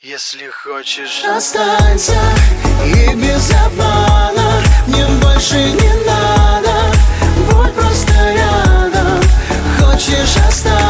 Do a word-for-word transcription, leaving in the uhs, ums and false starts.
Если хочешь, останься и без обмана. Мне больше не надо, будь просто рядом. Хочешь, останься.